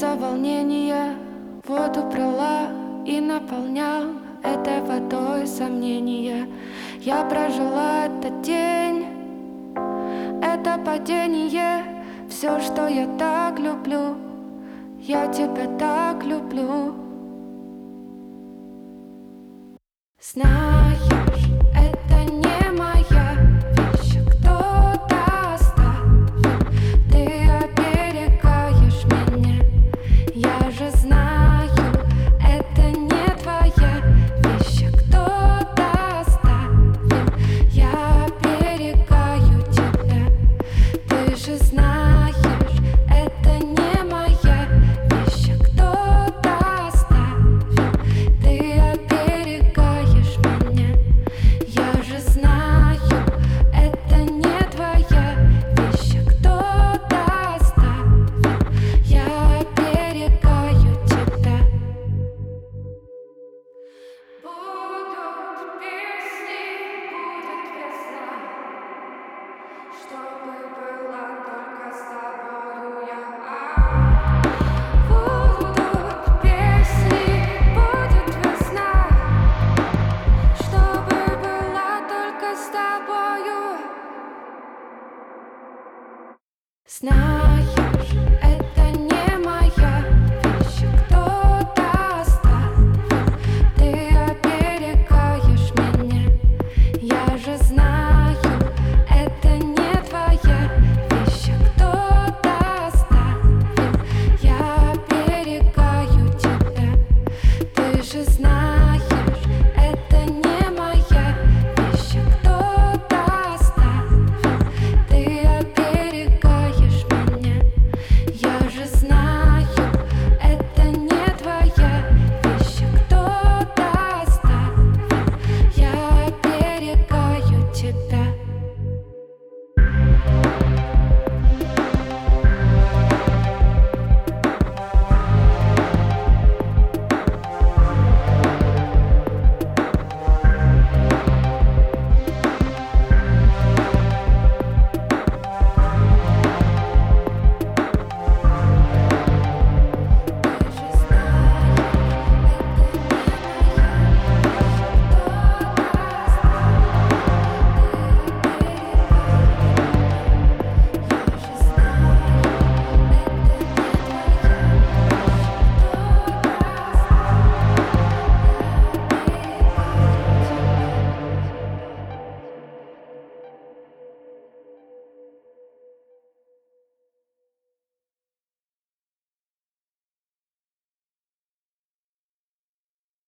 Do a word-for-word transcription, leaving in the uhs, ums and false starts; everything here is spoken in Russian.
за волнение воду брала и наполнял этой водой сомнения. Я прожила этот день, это падение, все, что я так люблю, я тебя так люблю. Знаешь, это не моя вещь, кто-то оставил, ты оберегаешь меня. Я же знаю, это не твоя вещь, кто-то оставил, я оберегаю тебя. Ты же знаешь, это не моя вещь, кто-то оставил, ты оберегаешь меня. Я же знаю, это не твоя вещь, кто-то оставил, я оберегаю тебя. Будут песни, будет весна, чтобы была только с тобою я. Будут песни, будет весна, чтобы была только с тобою. Знаю.